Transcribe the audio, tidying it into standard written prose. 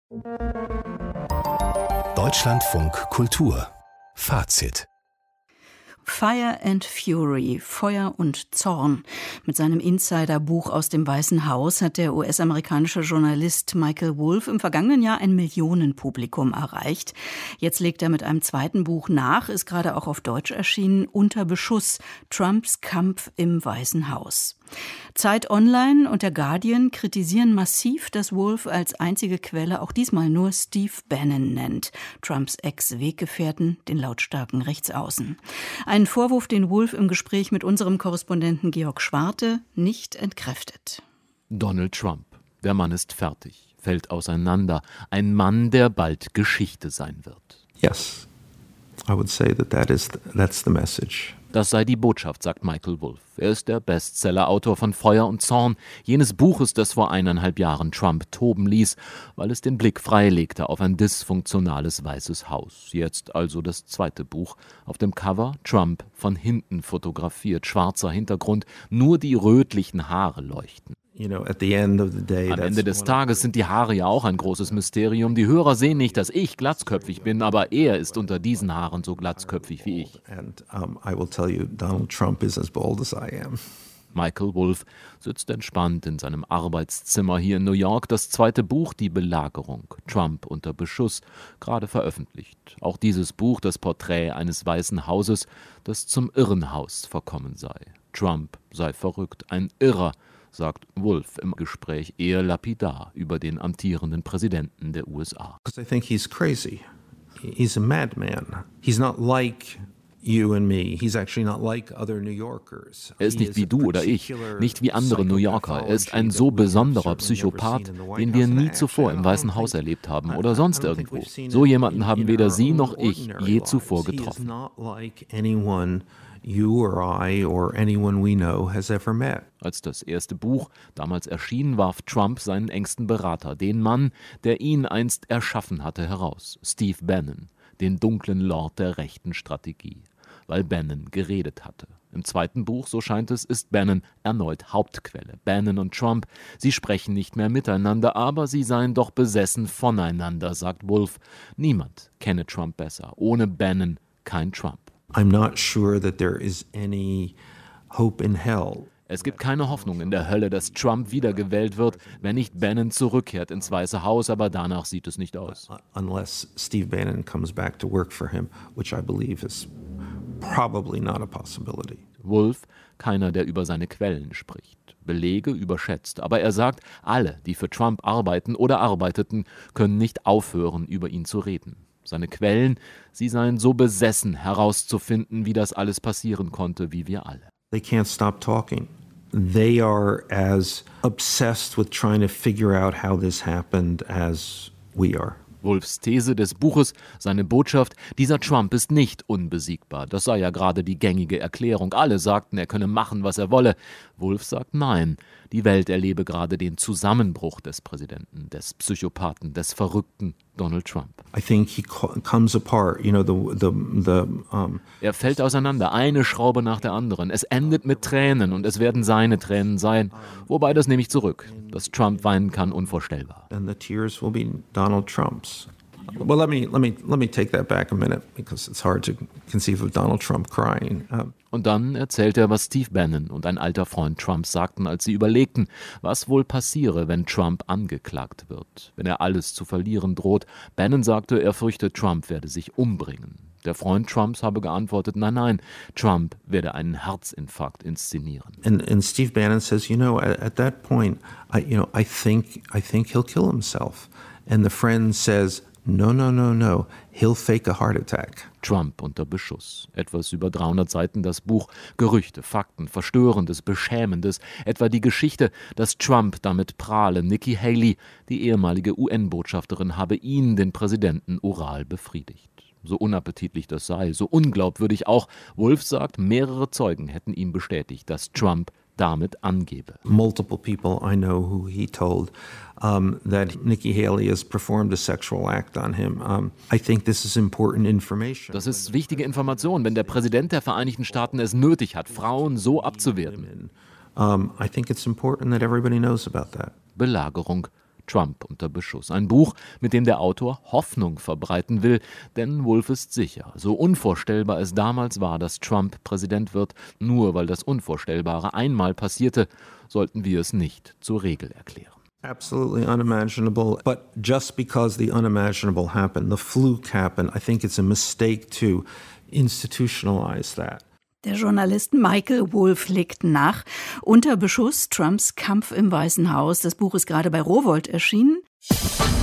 Deutschlandfunk Kultur Fazit. Fire and Fury, Feuer und Zorn. Mit seinem Insider-Buch aus dem Weißen Haus hat der US-amerikanische Journalist Michael Wolff im vergangenen Jahr ein Millionenpublikum erreicht. Jetzt legt er mit einem zweiten Buch nach, ist gerade auch auf Deutsch erschienen, Unter Beschuss, Trumps Kampf im Weißen Haus. Zeit Online und der Guardian kritisieren massiv, dass Wolff als einzige Quelle auch diesmal nur Steve Bannon nennt, Trumps Ex-Weggefährten, den lautstarken Rechtsaußen. Einen Vorwurf, den Wolff im Gespräch mit unserem Korrespondenten Georg Schwarte nicht entkräftet. Donald Trump. Der Mann ist fertig, fällt auseinander. Ein Mann, der bald Geschichte sein wird. Yes, I would say that's the message. Das sei die Botschaft, sagt Michael Wolff. Er ist der Bestseller-Autor von Feuer und Zorn, jenes Buches, das vor 1,5 Jahren Trump toben ließ, weil es den Blick freilegte auf ein dysfunktionales Weißes Haus. Jetzt also das zweite Buch. Auf dem Cover Trump von hinten fotografiert, schwarzer Hintergrund, nur die rötlichen Haare leuchten. Am Ende des Tages sind die Haare ja auch ein großes Mysterium. Die Hörer sehen nicht, dass ich glatzköpfig bin, aber er ist unter diesen Haaren so glatzköpfig wie ich. Michael Wolff sitzt entspannt in seinem Arbeitszimmer hier in New York. Das zweite Buch, Die Belagerung, Trump unter Beschuss, gerade veröffentlicht. Auch dieses Buch, das Porträt eines Weißen Hauses, das zum Irrenhaus verkommen sei. Trump sei verrückt, ein Irrer, sagt Wolff im Gespräch eher lapidar über den amtierenden Präsidenten der USA. I think he's crazy. He's a madman. He's not like you and me. He's actually not like other New Yorkers. Er ist nicht wie du oder ich, nicht wie andere New Yorker. Er ist ein so besonderer Psychopath, den wir nie zuvor im Weißen Haus erlebt haben oder sonst irgendwo. So jemanden haben weder Sie noch ich je zuvor getroffen. You or I or anyone we know has ever met. Als das erste Buch damals erschien, warf Trump seinen engsten Berater, den Mann, der ihn einst erschaffen hatte, heraus, Steve Bannon, den dunklen Lord der rechten Strategie, weil Bannon geredet hatte. Im zweiten Buch, so scheint es, ist Bannon erneut Hauptquelle. Bannon und Trump, sie sprechen nicht mehr miteinander, aber sie seien doch besessen voneinander, sagt Wolff. Niemand kenne Trump besser. Ohne Bannon kein Trump. I'm not sure that there is any hope in hell. Es gibt keine Hoffnung in der Hölle, dass Trump wiedergewählt wird, wenn nicht Bannon zurückkehrt ins Weiße Haus, aber danach sieht es nicht aus. Unless Steve Bannon comes back to work for him, which I believe is probably not a possibility. Wolff, keiner, der über seine Quellen spricht. Belege überschätzt, aber er sagt, alle, die für Trump arbeiten oder arbeiteten, können nicht aufhören, über ihn zu reden. Seine Quellen, sie seien so besessen, herauszufinden, wie das alles passieren konnte, wie wir alle. They can't stop talking. They are as obsessed with trying to figure out how this happened as we are. Wolffs These des Buches, seine Botschaft, dieser Trump ist nicht unbesiegbar. Das sei ja gerade die gängige Erklärung. Alle sagten, er könne machen, was er wolle. Wolff sagt nein. Die Welt erlebe gerade den Zusammenbruch des Präsidenten, des Psychopathen, des verrückten Donald Trump. I think he comes apart, Er fällt auseinander, eine Schraube nach der anderen. Es endet mit Tränen und es werden seine Tränen sein. Wobei, das nehme ich zurück. Dass Trump weinen kann, unvorstellbar. And the tears will be Donald Trump's. Well, let me take that back a minute, because it's hard to conceive of Donald Trump crying. Und dann erzählt er, was Steve Bannon und ein alter Freund Trumps sagten, als sie überlegten, was wohl passiere, wenn Trump angeklagt wird, wenn er alles zu verlieren droht. Bannon sagte, er fürchte, Trump werde sich umbringen. Der Freund Trumps habe geantwortet, nein, Trump werde einen Herzinfarkt inszenieren. And Steve Bannon says, at that point, I think he'll kill himself. And the friend says, No, he'll fake a heart attack. Trump unter Beschuss. Etwas über 300 Seiten das Buch. Gerüchte, Fakten, Verstörendes, Beschämendes. Etwa die Geschichte, dass Trump damit prahle. Nikki Haley, die ehemalige UN-Botschafterin, habe ihn, den Präsidenten, oral befriedigt. So unappetitlich das sei, so unglaubwürdig auch. Wolff sagt, mehrere Zeugen hätten ihm bestätigt, dass Trump damit angebe. Multiple people I know who he told that Nikki Haley has performed a sexual act on him. I think this is important information. Das ist wichtige Information, wenn der Präsident der Vereinigten Staaten es nötig hat, Frauen so abzuwerten. I think it's important that everybody knows about that. Belagerung, Trump unter Beschuss. Ein Buch, mit dem der Autor Hoffnung verbreiten will, denn Wolf ist sicher, so unvorstellbar es damals war, dass Trump Präsident wird, nur weil das Unvorstellbare einmal passierte, sollten wir es nicht zur Regel erklären. Absolutely unimaginable, but just because the unimaginable happened, the fluke happened, I think it's a mistake to institutionalize that. Der Journalist Michael Wolff legt nach. Unter Beschuss, Trumps Kampf im Weißen Haus. Das Buch ist gerade bei Rowohlt erschienen.